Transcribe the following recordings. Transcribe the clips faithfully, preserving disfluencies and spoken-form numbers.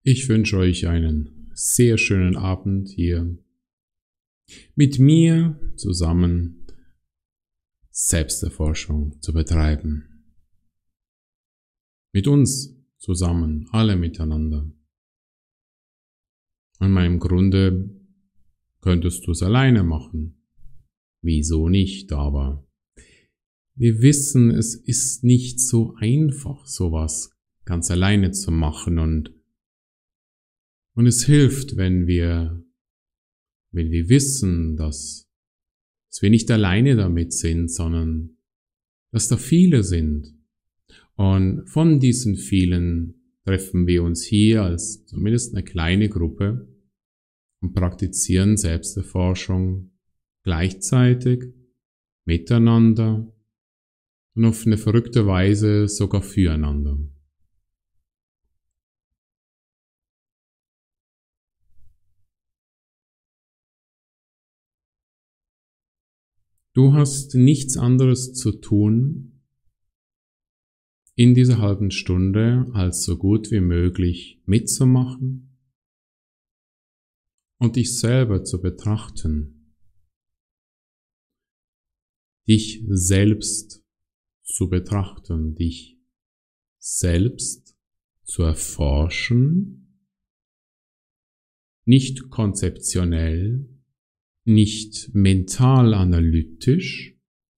Ich wünsche euch einen sehr schönen Abend hier mit mir zusammen Selbsterforschung zu betreiben. Mit uns zusammen, alle miteinander. Und im Grunde könntest du es alleine machen. Wieso nicht, aber wir wissen, es ist nicht so einfach, sowas ganz alleine zu machen und und es hilft, wenn wir wenn wir wissen, dass, dass wir nicht alleine damit sind, sondern dass da viele sind. Und von diesen vielen treffen wir uns hier als zumindest eine kleine Gruppe und praktizieren Selbsterforschung gleichzeitig, miteinander und auf eine verrückte Weise sogar füreinander. Du hast nichts anderes zu tun in dieser halben Stunde, als so gut wie möglich mitzumachen und dich selber zu betrachten, dich selbst zu betrachten, dich selbst zu erforschen, nicht konzeptionell, nicht mental analytisch,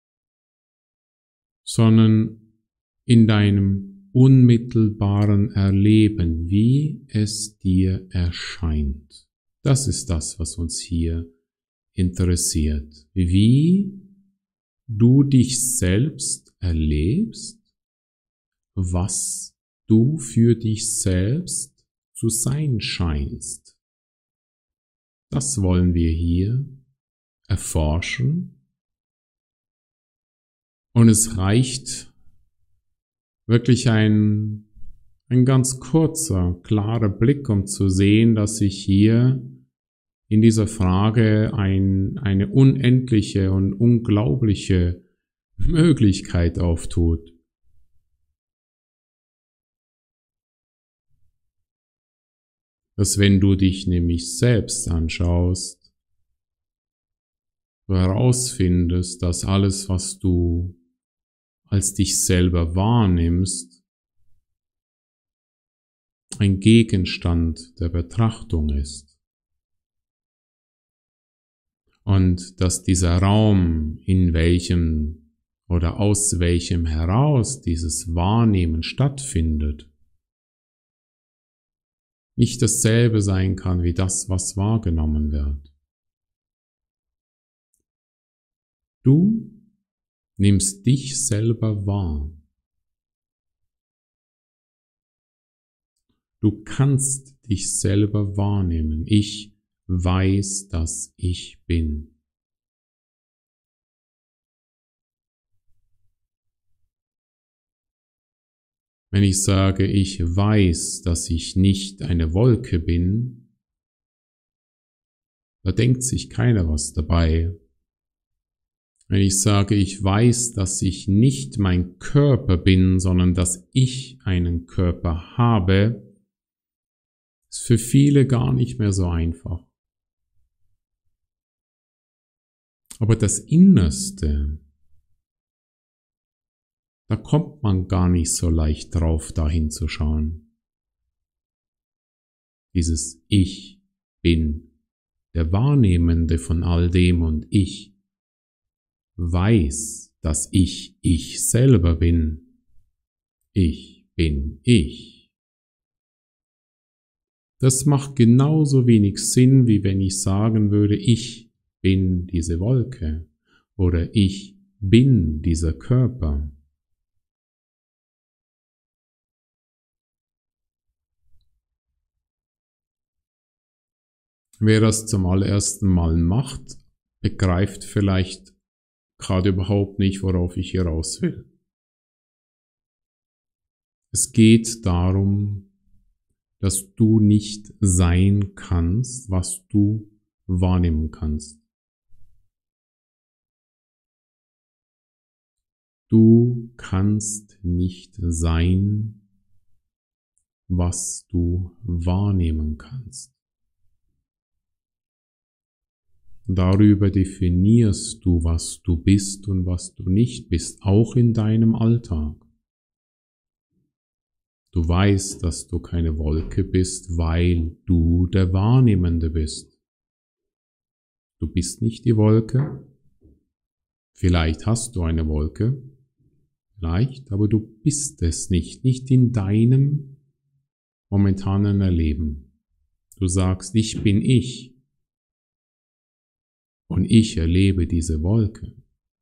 sondern in deinem unmittelbaren Erleben, wie es dir erscheint. Das ist das, was uns hier interessiert. Wie du dich selbst erlebst, was du für dich selbst zu sein scheinst. Das wollen wir hier erforschen. Und es reicht wirklich ein, ein ganz kurzer, klarer Blick, um zu sehen, dass sich hier in dieser Frage ein, eine unendliche und unglaubliche Möglichkeit auftut. Dass wenn du dich nämlich selbst anschaust, du herausfindest, dass alles, was du als dich selber wahrnimmst, ein Gegenstand der Betrachtung ist. Und dass dieser Raum, in welchem oder aus welchem heraus dieses Wahrnehmen stattfindet, nicht dasselbe sein kann wie das, was wahrgenommen wird. Du nimmst dich selber wahr. Du kannst dich selber wahrnehmen. Ich weiß, dass ich bin. Wenn ich sage, ich weiß, dass ich nicht eine Wolke bin, da denkt sich keiner was dabei. Wenn ich sage, ich weiß, dass ich nicht mein Körper bin, sondern dass ich einen Körper habe, ist für viele gar nicht mehr so einfach. Aber das Innerste, da kommt man gar nicht so leicht drauf, da hinzuschauen. Dieses Ich bin, der Wahrnehmende von all dem und ich weiß, dass ich ich selber bin. Ich bin ich. Das macht genauso wenig Sinn, wie wenn ich sagen würde, ich bin diese Wolke oder ich bin dieser Körper. Wer das zum allerersten Mal macht, begreift vielleicht gerade überhaupt nicht, worauf ich hier raus will. Es geht darum, dass du nicht sein kannst, was du wahrnehmen kannst. Du kannst nicht sein, was du wahrnehmen kannst. Darüber definierst du, was du bist und was du nicht bist, auch in deinem Alltag. Du weißt, dass du keine Wolke bist, weil du der Wahrnehmende bist. Du bist nicht die Wolke. Vielleicht hast du eine Wolke, vielleicht, aber du bist es nicht, nicht in deinem momentanen Erleben. Du sagst, ich bin ich. Und ich erlebe diese Wolke.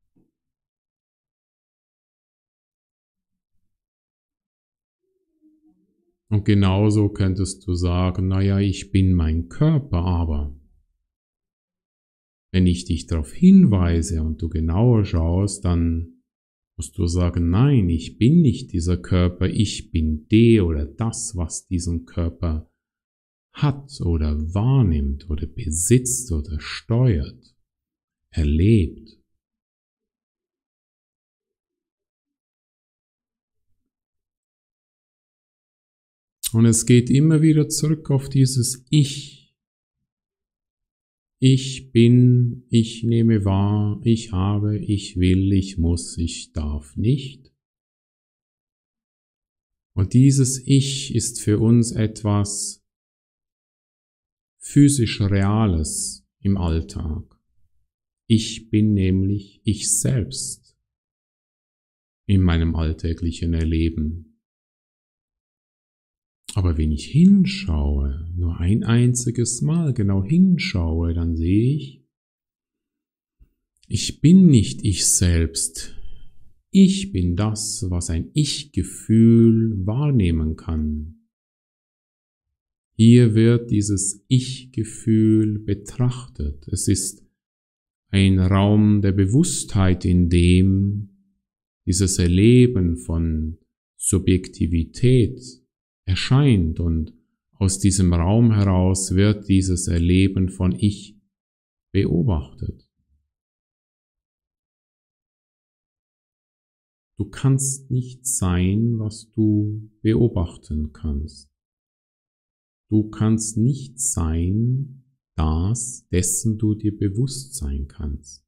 Und genauso könntest du sagen, naja, ich bin mein Körper, aber wenn ich dich darauf hinweise und du genauer schaust, dann musst du sagen, nein, ich bin nicht dieser Körper, ich bin der oder das, was diesen Körper hat oder wahrnimmt oder besitzt oder steuert, erlebt. Und es geht immer wieder zurück auf dieses Ich. Ich bin, ich nehme wahr, ich habe, ich will, ich muss, ich darf nicht. Und dieses Ich ist für uns etwas physisch Reales im Alltag. Ich bin nämlich ich selbst in meinem alltäglichen Erleben. Aber wenn ich hinschaue, nur ein einziges Mal genau hinschaue, dann sehe ich, ich bin nicht ich selbst. Ich bin das, was ein Ich-Gefühl wahrnehmen kann. Hier wird dieses Ich-Gefühl betrachtet. Es ist ein Raum der Bewusstheit, in dem dieses Erleben von Subjektivität erscheint, und aus diesem Raum heraus wird dieses Erleben von Ich beobachtet. Du kannst nicht sein, was du beobachten kannst. Du kannst nicht sein, das, dessen du dir bewusst sein kannst.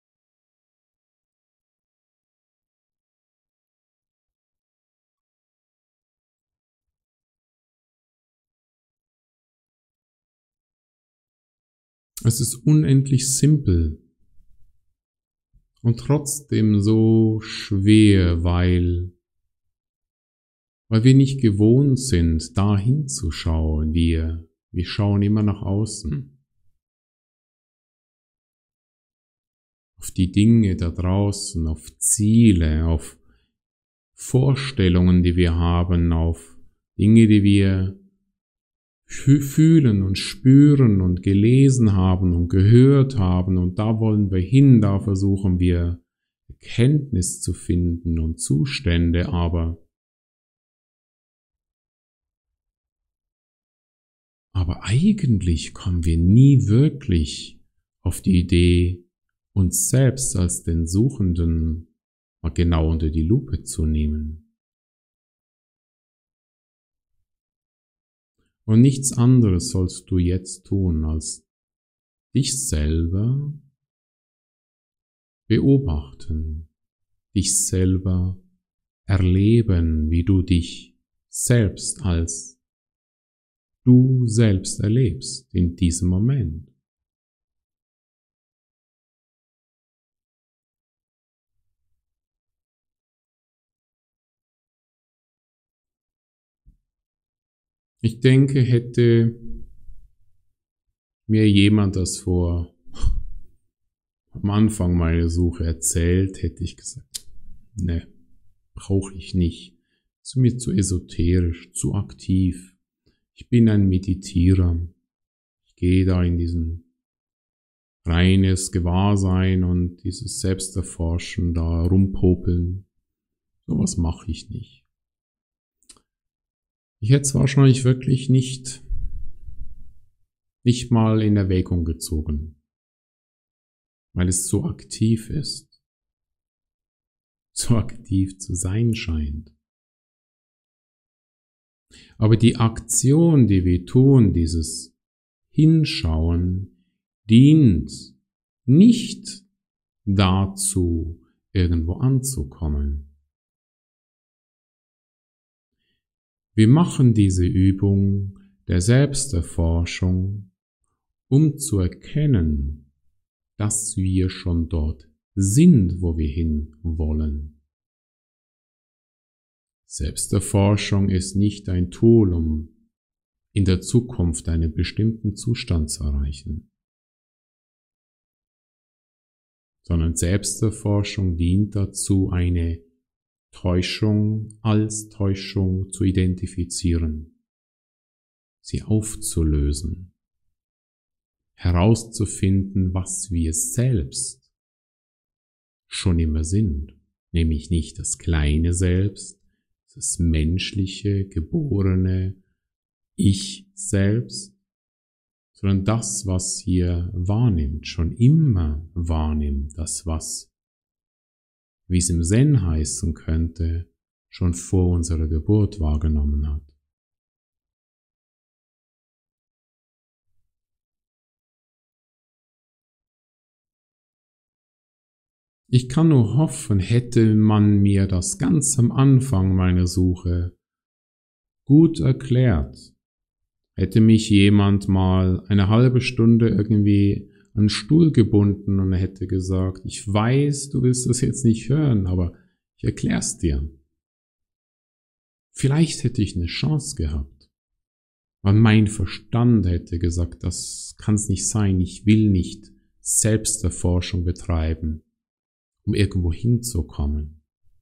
Es ist unendlich simpel und trotzdem so schwer, weil, weil wir nicht gewohnt sind, da hinzuschauen. Wir, wir schauen immer nach außen. Auf die Dinge da draußen, auf Ziele, auf Vorstellungen, die wir haben, auf Dinge, die wir fühlen und spüren und gelesen haben und gehört haben, und da wollen wir hin, da versuchen wir Erkenntnis zu finden und Zustände, aber aber eigentlich kommen wir nie wirklich auf die Idee, uns selbst als den Suchenden mal genau unter die Lupe zu nehmen. Und nichts anderes sollst du jetzt tun, als dich selber beobachten, dich selber erleben, wie du dich selbst als du selbst erlebst in diesem Moment. Ich denke, hätte mir jemand das vor am Anfang meiner Suche erzählt, hätte ich gesagt, ne, brauche ich nicht. Das ist mir zu esoterisch, zu aktiv. Ich bin ein Meditierer. Ich gehe da in diesen reines Gewahrsein und dieses Selbsterforschen, da rumpopeln. Sowas mache ich nicht. Ich hätte es wahrscheinlich wirklich nicht, nicht mal in Erwägung gezogen, weil es so aktiv ist, so aktiv zu sein scheint. Aber die Aktion, die wir tun, dieses Hinschauen, dient nicht dazu, irgendwo anzukommen. Wir machen diese Übung der Selbsterforschung, um zu erkennen, dass wir schon dort sind, wo wir hin wollen. Selbsterforschung ist nicht ein Tool, um in der Zukunft einen bestimmten Zustand zu erreichen, sondern Selbsterforschung dient dazu, eine Täuschung als Täuschung zu identifizieren, sie aufzulösen, herauszufinden, was wir selbst schon immer sind, nämlich nicht das kleine Selbst, das menschliche, geborene Ich selbst, sondern das, was hier wahrnimmt, schon immer wahrnimmt, das, was, wie es im Zen heißen könnte, schon vor unserer Geburt wahrgenommen hat. Ich kann nur hoffen, hätte man mir das ganz am Anfang meiner Suche gut erklärt, hätte mich jemand mal eine halbe Stunde irgendwie an den Stuhl gebunden und er hätte gesagt, ich weiß, du willst das jetzt nicht hören, aber ich erklär's dir. Vielleicht hätte ich eine Chance gehabt, weil mein Verstand hätte gesagt, das kann's nicht sein, ich will nicht Selbsterforschung betreiben, um irgendwo hinzukommen.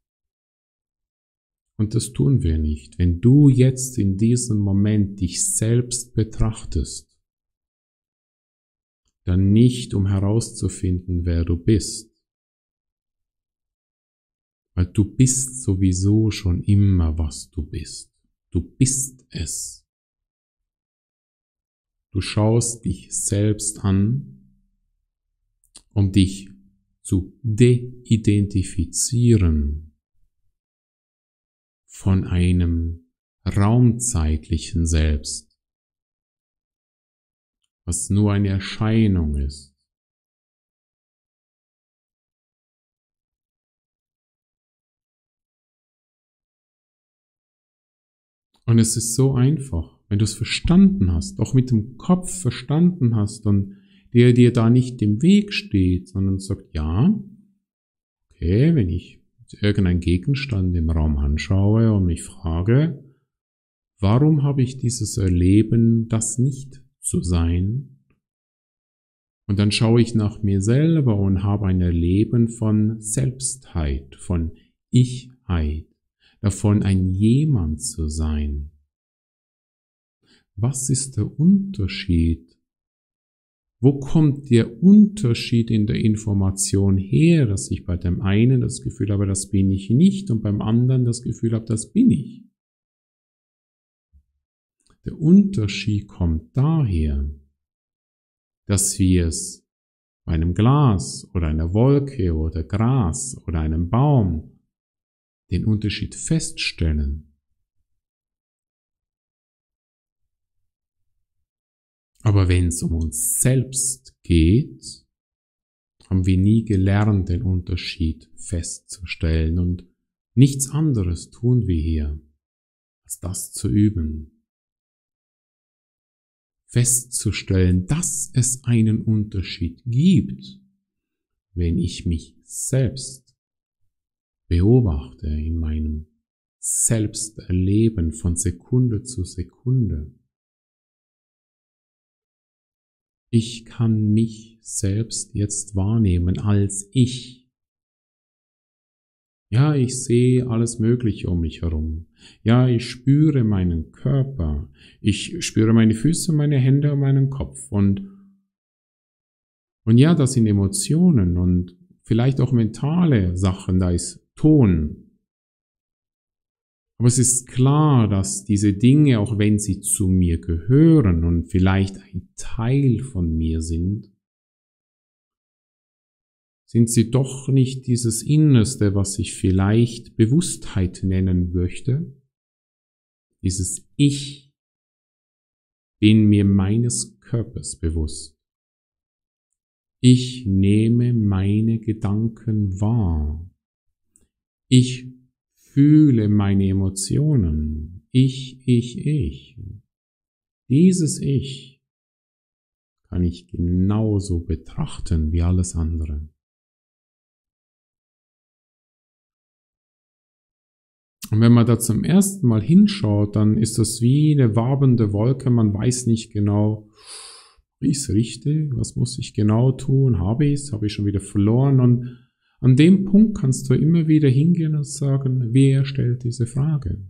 Und das tun wir nicht. Wenn du jetzt in diesem Moment dich selbst betrachtest, dann nicht, um herauszufinden, wer du bist, weil du bist sowieso schon immer, was du bist. Du bist es. Du schaust dich selbst an, um dich zu de-identifizieren von einem raumzeitlichen Selbst, was nur eine Erscheinung ist. Und es ist so einfach, wenn du es verstanden hast, auch mit dem Kopf verstanden hast und der dir da nicht im Weg steht, sondern sagt, ja, okay, wenn ich irgendeinen Gegenstand im Raum anschaue und mich frage, warum habe ich dieses Erleben, das nicht zu sein? Und dann schaue ich nach mir selber und habe ein Erleben von Selbstheit, von Ichheit, davon ein Jemand zu sein. Was ist der Unterschied? Wo kommt der Unterschied in der Information her, dass ich bei dem einen das Gefühl habe, das bin ich nicht und beim anderen das Gefühl habe, das bin ich? Der Unterschied kommt daher, dass wir es bei einem Glas oder einer Wolke oder Gras oder einem Baum den Unterschied feststellen. Aber wenn es um uns selbst geht, haben wir nie gelernt, den Unterschied festzustellen und nichts anderes tun wir hier, als das zu üben. Festzustellen, dass es einen Unterschied gibt, wenn ich mich selbst beobachte in meinem Selbsterleben von Sekunde zu Sekunde. Ich kann mich selbst jetzt wahrnehmen als ich. Ja, ich sehe alles Mögliche um mich herum. Ja, ich spüre meinen Körper. Ich spüre meine Füße, meine Hände und meinen Kopf. Und, und ja, das sind Emotionen und vielleicht auch mentale Sachen, da ist Ton. Aber es ist klar, dass diese Dinge, auch wenn sie zu mir gehören und vielleicht ein Teil von mir sind, sind sie doch nicht dieses Innerste, was ich vielleicht Bewusstheit nennen möchte, Dieses Ich bin mir meines Körpers bewusst. Ich nehme meine Gedanken wahr. Ich fühle meine Emotionen. Ich, ich, ich. Dieses Ich kann ich genauso betrachten wie alles andere. Und wenn man da zum ersten Mal hinschaut, dann ist das wie eine wabernde Wolke. Man weiß nicht genau, ist es richtig? Was muss ich genau tun? Habe ich es? Habe ich schon wieder verloren? Und an dem Punkt kannst du immer wieder hingehen und sagen, wer stellt diese Frage?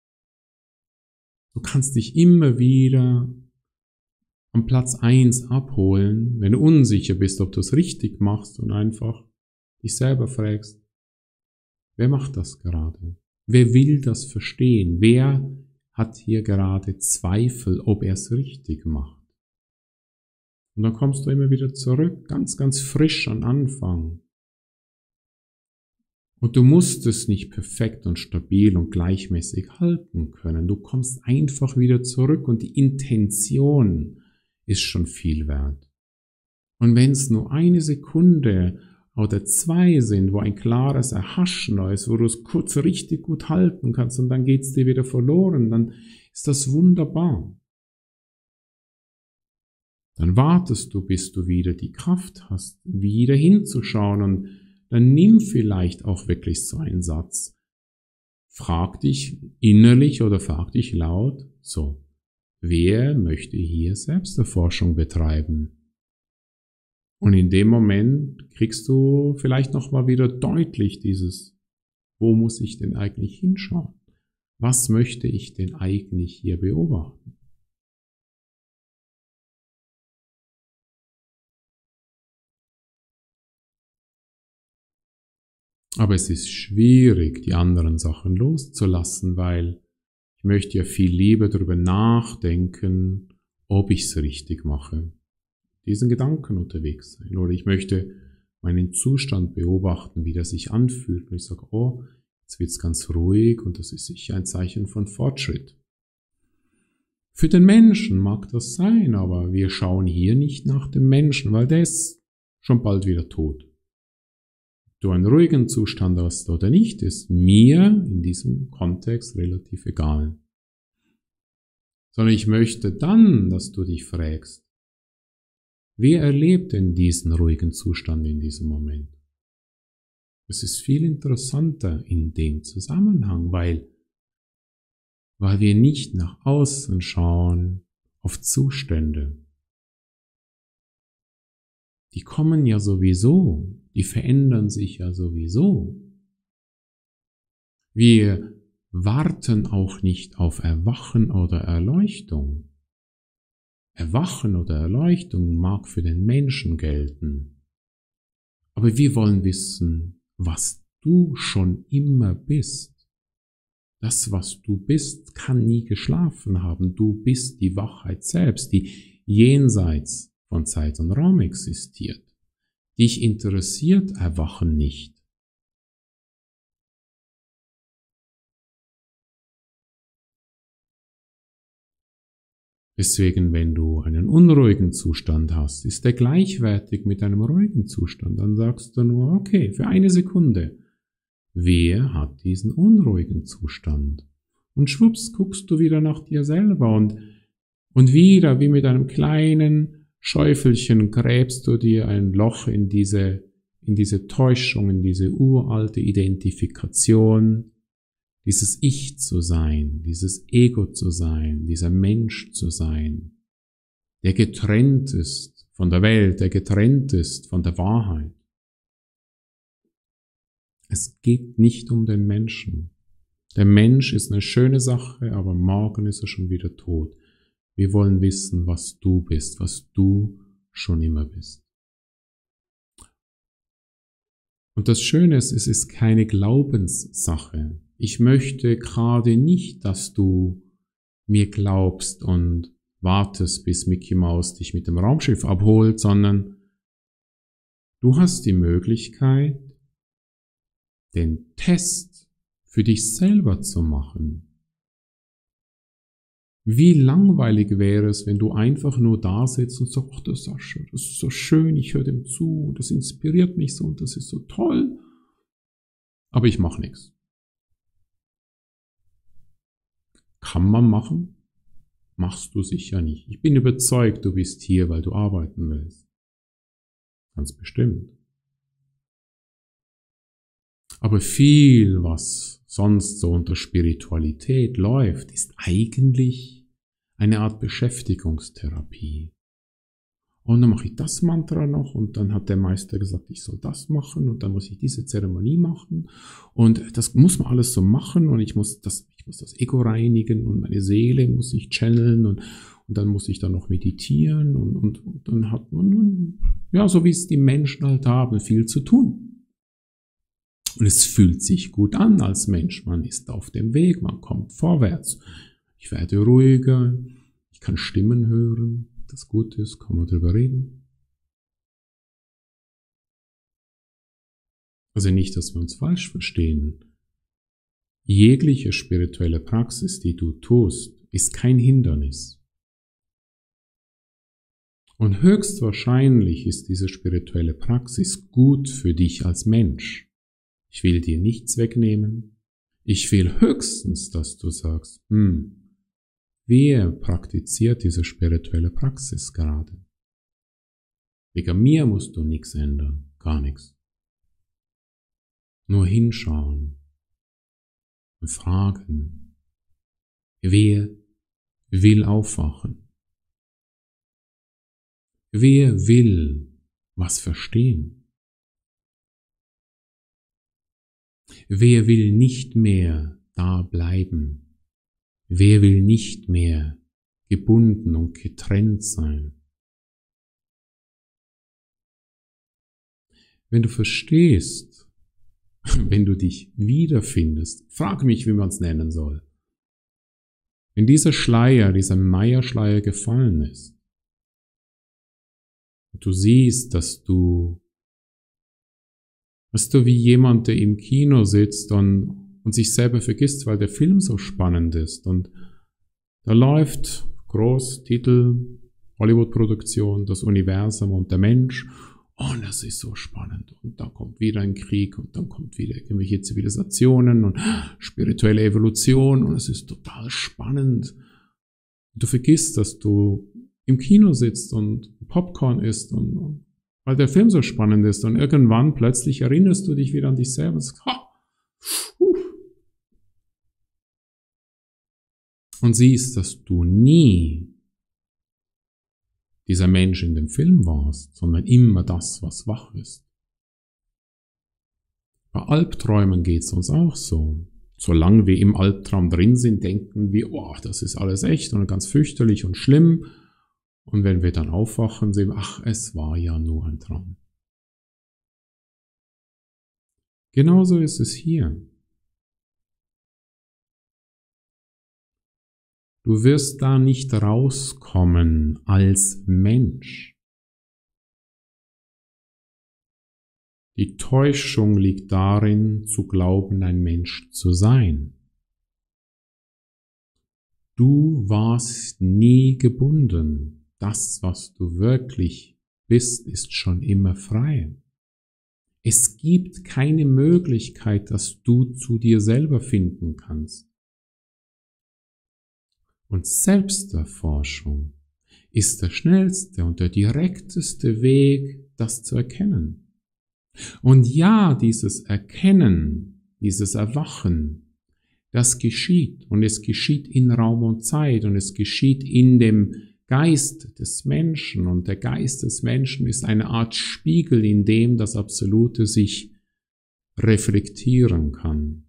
Du kannst dich immer wieder am Platz eins abholen, wenn du unsicher bist, ob du es richtig machst und einfach dich selber fragst, wer macht das gerade? Wer will das verstehen? Wer hat hier gerade Zweifel, ob er es richtig macht? Und dann kommst du immer wieder zurück, ganz, ganz frisch an Anfang. Und du musst es nicht perfekt und stabil und gleichmäßig halten können. Du kommst einfach wieder zurück und die Intention ist schon viel wert. Und wenn es nur eine Sekunde oder zwei sind, wo ein klares Erhaschen ist, wo du es kurz richtig gut halten kannst und dann geht es dir wieder verloren, dann ist das wunderbar. Dann wartest du, bis du wieder die Kraft hast, wieder hinzuschauen und dann nimm vielleicht auch wirklich so einen Satz. Frag dich innerlich oder frag dich laut, so, wer möchte hier Selbsterforschung betreiben? Und in dem Moment kriegst du vielleicht nochmal wieder deutlich dieses, wo muss ich denn eigentlich hinschauen? Was möchte ich denn eigentlich hier beobachten? Aber es ist schwierig, die anderen Sachen loszulassen, weil ich möchte ja viel lieber darüber nachdenken, ob ich es richtig mache. Diesen Gedanken unterwegs sein. Oder ich möchte meinen Zustand beobachten, wie der sich anfühlt. Und ich sage, oh, jetzt wird es ganz ruhig und das ist sicher ein Zeichen von Fortschritt. Für den Menschen mag das sein, aber wir schauen hier nicht nach dem Menschen, weil der ist schon bald wieder tot. Ob du einen ruhigen Zustand hast oder nicht, ist mir in diesem Kontext relativ egal. Sondern ich möchte dann, dass du dich fragst, wer erlebt denn diesen ruhigen Zustand in diesem Moment? Es ist viel interessanter in dem Zusammenhang, weil, weil wir nicht nach außen schauen auf Zustände. Die kommen ja sowieso, die verändern sich ja sowieso. Wir warten auch nicht auf Erwachen oder Erleuchtung. Erwachen oder Erleuchtung mag für den Menschen gelten. Aber wir wollen wissen, was du schon immer bist. Das, was du bist, kann nie geschlafen haben. Du bist die Wachheit selbst, die jenseits von Zeit und Raum existiert. Dich interessiert Erwachen nicht. Deswegen, wenn du einen unruhigen Zustand hast, ist der gleichwertig mit einem ruhigen Zustand. Dann sagst du nur, okay, für eine Sekunde, wer hat diesen unruhigen Zustand? Und schwupps, guckst du wieder nach dir selber und, und wieder, wie mit einem kleinen Schäufelchen, gräbst du dir ein Loch in diese, in diese Täuschung, in diese uralte Identifikation, dieses Ich zu sein, dieses Ego zu sein, dieser Mensch zu sein, der getrennt ist von der Welt, der getrennt ist von der Wahrheit. Es geht nicht um den Menschen. Der Mensch ist eine schöne Sache, aber morgen ist er schon wieder tot. Wir wollen wissen, was du bist, was du schon immer bist. Und das Schöne ist, es ist keine Glaubenssache. Ich möchte gerade nicht, dass du mir glaubst und wartest, bis Mickey Mouse dich mit dem Raumschiff abholt, sondern du hast die Möglichkeit, den Test für dich selber zu machen. Wie langweilig wäre es, wenn du einfach nur da sitzt und sagst, ach, der Sascha, das ist so schön, ich höre dem zu, das inspiriert mich so und das ist so toll, aber ich mache nichts. Kann man machen? Machst du sicher nicht. Ich bin überzeugt, du bist hier, weil du arbeiten willst. Ganz bestimmt. Aber viel, was sonst so unter Spiritualität läuft, ist eigentlich eine Art Beschäftigungstherapie. Und dann mache ich das Mantra noch und dann hat der Meister gesagt, ich soll das machen und dann muss ich diese Zeremonie machen und das muss man alles so machen und ich muss das, ich muss das Ego reinigen und meine Seele muss ich channeln und, und dann muss ich dann noch meditieren und, und, und dann hat man, ja, so wie es die Menschen halt haben, viel zu tun. Und es fühlt sich gut an als Mensch, man ist auf dem Weg, man kommt vorwärts. Ich werde ruhiger, ich kann Stimmen hören. Das Gute ist, kann man drüber reden. Also nicht, dass wir uns falsch verstehen. Jegliche spirituelle Praxis, die du tust, ist kein Hindernis. Und höchstwahrscheinlich ist diese spirituelle Praxis gut für dich als Mensch. Ich will dir nichts wegnehmen. Ich will höchstens, dass du sagst, hm, wer praktiziert diese spirituelle Praxis gerade? Wegen mir musst du nichts ändern, gar nichts. Nur hinschauen und fragen, wer will aufwachen? Wer will was verstehen? Wer will nicht mehr da bleiben? Wer will nicht mehr gebunden und getrennt sein? Wenn du verstehst, wenn du dich wiederfindest, frag mich, wie man es nennen soll. Wenn dieser Schleier, dieser Maya-Schleier gefallen ist, und du siehst, dass du, weißt du, wie jemand, der im Kino sitzt und, und sich selber vergisst, weil der Film so spannend ist und da läuft groß Titel, Hollywood-Produktion, das Universum und der Mensch. Und das ist so spannend. Und da kommt wieder ein Krieg und dann kommt wieder irgendwelche Zivilisationen und spirituelle Evolution und es ist total spannend. Und du vergisst, dass du im Kino sitzt und Popcorn isst und, und weil der Film so spannend ist und irgendwann plötzlich erinnerst du dich wieder an dich selber und sagst, ha, uh. Und siehst, dass du nie dieser Mensch in dem Film warst, sondern immer das, was wach ist. Bei Albträumen geht es uns auch so. Solange wir im Albtraum drin sind, denken wir, oh, das ist alles echt und ganz fürchterlich und schlimm. Und wenn wir dann aufwachen, sehen wir, ach, es war ja nur ein Traum. Genauso ist es hier. Du wirst da nicht rauskommen als Mensch. Die Täuschung liegt darin, zu glauben, ein Mensch zu sein. Du warst nie gebunden. Das, was du wirklich bist, ist schon immer frei. Es gibt keine Möglichkeit, dass du zu dir selber finden kannst. Und Selbsterforschung ist der schnellste und der direkteste Weg, das zu erkennen. Und ja, dieses Erkennen, dieses Erwachen, das geschieht. Und es geschieht in Raum und Zeit und es geschieht in dem Geist des Menschen. Und der Geist des Menschen ist eine Art Spiegel, in dem das Absolute sich reflektieren kann.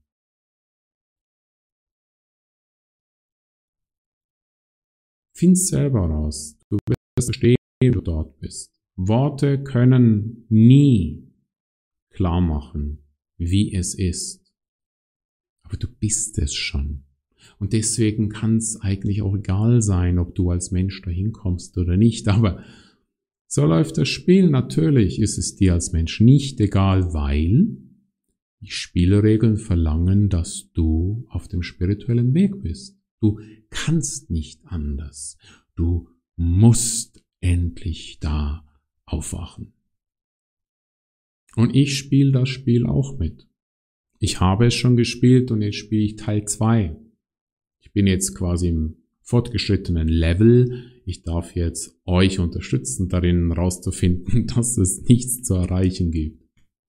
Find's selber raus. Du wirst verstehen, wie du dort bist. Worte können nie klar machen, wie es ist. Aber du bist es schon. Und deswegen kann es eigentlich auch egal sein, ob du als Mensch dahin kommst oder nicht. Aber so läuft das Spiel. Natürlich ist es dir als Mensch nicht egal, weil die Spielregeln verlangen, dass du auf dem spirituellen Weg bist. Du kannst nicht anders. Du musst endlich da aufwachen. Und ich spiele das Spiel auch mit. Ich habe es schon gespielt und jetzt spiele ich Teil zwei. Ich bin jetzt quasi im fortgeschrittenen Level. Ich darf jetzt euch unterstützen, darin herauszufinden, dass es nichts zu erreichen gibt.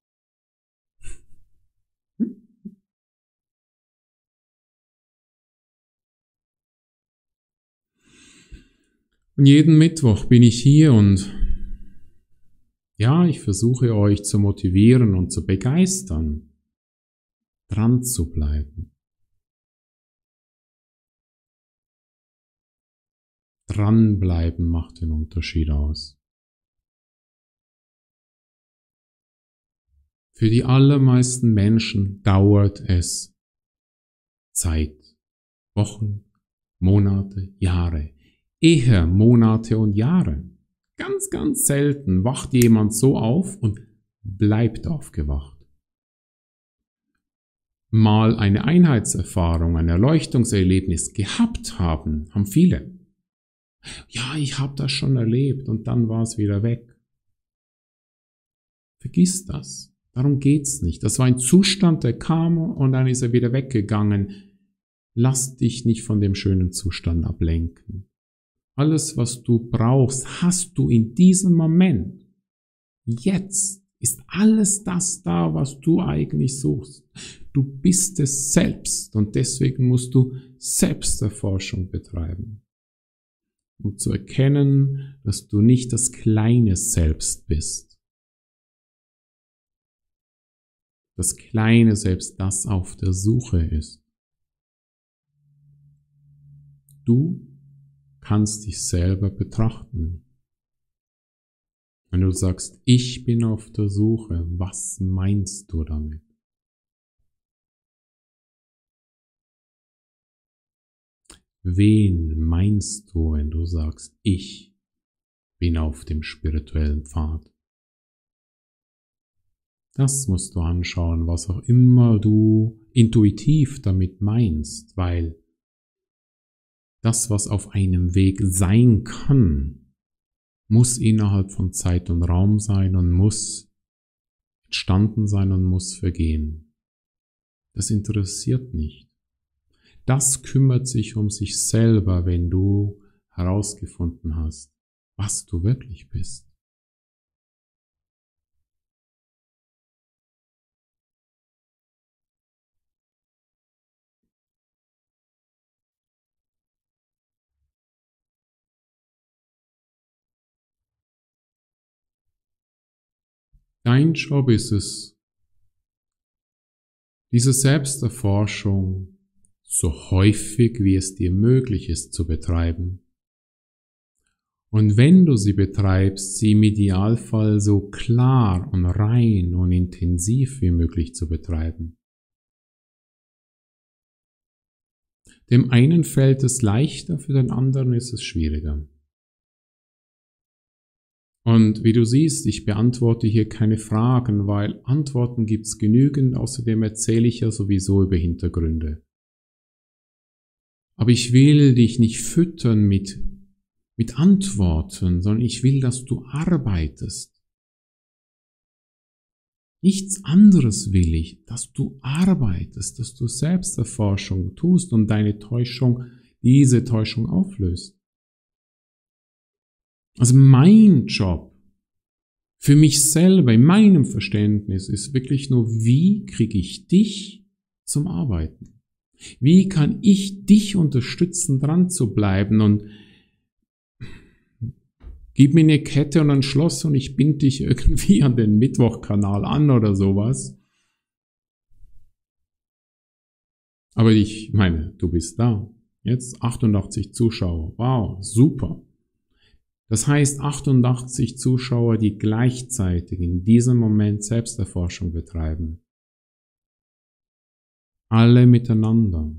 Und jeden Mittwoch bin ich hier und ja, ich versuche euch zu motivieren und zu begeistern, dran zu bleiben. Dranbleiben macht den Unterschied aus. Für die allermeisten Menschen dauert es Zeit. Wochen, Monate, Jahre. Eher Monate und Jahre. Ganz, ganz selten wacht jemand so auf und bleibt aufgewacht. Mal eine Einheitserfahrung, ein Erleuchtungserlebnis gehabt haben, haben viele. Ja, ich habe das schon erlebt und dann war es wieder weg. Vergiss das. Darum geht's nicht. Das war ein Zustand, der kam und dann ist er wieder weggegangen. Lass dich nicht von dem schönen Zustand ablenken. Alles, was du brauchst, hast du in diesem Moment. Jetzt ist alles das da, was du eigentlich suchst. Du bist es selbst und deswegen musst du Selbsterforschung betreiben, um zu erkennen, dass du nicht das kleine Selbst bist. Das kleine Selbst, das auf der Suche ist. Du kannst dich selber betrachten. Wenn du sagst, ich bin auf der Suche, was meinst du damit? Wen meinst du, wenn du sagst, ich bin auf dem spirituellen Pfad? Das musst du anschauen, was auch immer du intuitiv damit meinst, weil das, was auf einem Weg sein kann, muss innerhalb von Zeit und Raum sein und muss entstanden sein und muss vergehen. Das interessiert nicht. Das kümmert sich um sich selber, wenn du herausgefunden hast, was du wirklich bist. Dein Job ist es, diese Selbsterforschung so häufig wie es dir möglich ist zu betreiben. Und wenn du sie betreibst, sie im Idealfall so klar und rein und intensiv wie möglich zu betreiben. Dem einen fällt es leichter, für den anderen ist es schwieriger. Und wie du siehst, ich beantworte hier keine Fragen, weil Antworten gibt's genügend, außerdem erzähle ich ja sowieso über Hintergründe. Aber ich will dich nicht füttern mit, mit Antworten, sondern ich will, dass du arbeitest. Nichts anderes will ich, dass du arbeitest, dass du Selbsterforschung tust und deine Täuschung, diese Täuschung auflöst. Also mein Job für mich selber, in meinem Verständnis, ist wirklich nur, wie kriege ich dich zum Arbeiten? Wie kann ich dich unterstützen, dran zu bleiben? Und gib mir eine Kette und ein Schloss und ich binde dich irgendwie an den Mittwochkanal an oder sowas. Aber ich meine, du bist da. Jetzt achtundachtzig Zuschauer. Wow, super. Das heißt achtundachtzig Zuschauer, die gleichzeitig in diesem Moment Selbsterforschung betreiben. Alle miteinander.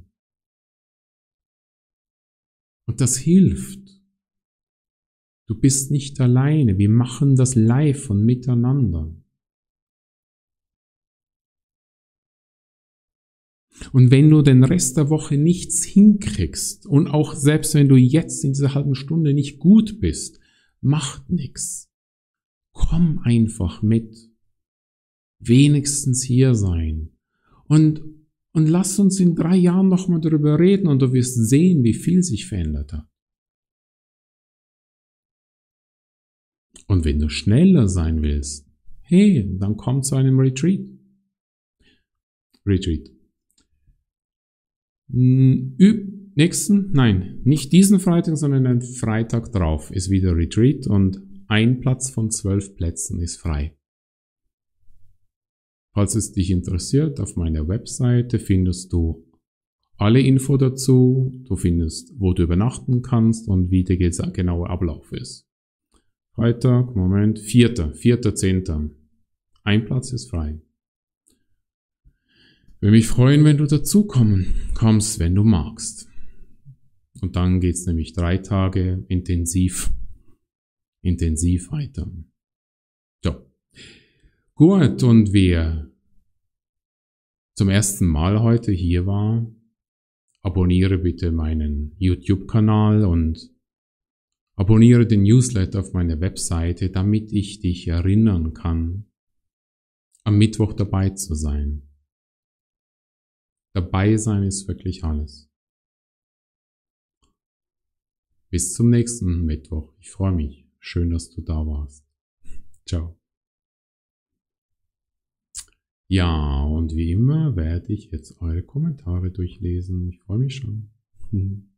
Und das hilft. Du bist nicht alleine. Wir machen das live und miteinander. Und wenn du den Rest der Woche nichts hinkriegst und auch selbst wenn du jetzt in dieser halben Stunde nicht gut bist, macht nichts. Komm einfach mit. Wenigstens hier sein. Und, und lass uns in drei Jahren nochmal darüber reden und du wirst sehen, wie viel sich verändert hat. Und wenn du schneller sein willst, hey, dann komm zu einem Retreat. Retreat. Üb, nächsten, nein, nicht diesen Freitag, sondern den Freitag drauf ist wieder Retreat und ein Platz von zwölf Plätzen ist frei. Falls es dich interessiert, auf meiner Webseite findest du alle Info dazu, du findest, wo du übernachten kannst und wie der genaue Ablauf ist. Freitag, Moment, vierter, vierter, zehnter Ein Platz ist frei. Würde mich freuen, wenn du dazukommen kommst, wenn du magst. Und dann geht's nämlich drei Tage intensiv, intensiv weiter. So. Gut, und wer zum ersten Mal heute hier war, abonniere bitte meinen YouTube-Kanal und abonniere den Newsletter auf meiner Webseite, damit ich dich erinnern kann, am Mittwoch dabei zu sein. Dabei sein ist wirklich alles. Bis zum nächsten Mittwoch. Ich freue mich. Schön, dass du da warst. Ciao. Ja, und wie immer werde ich jetzt eure Kommentare durchlesen. Ich freue mich schon.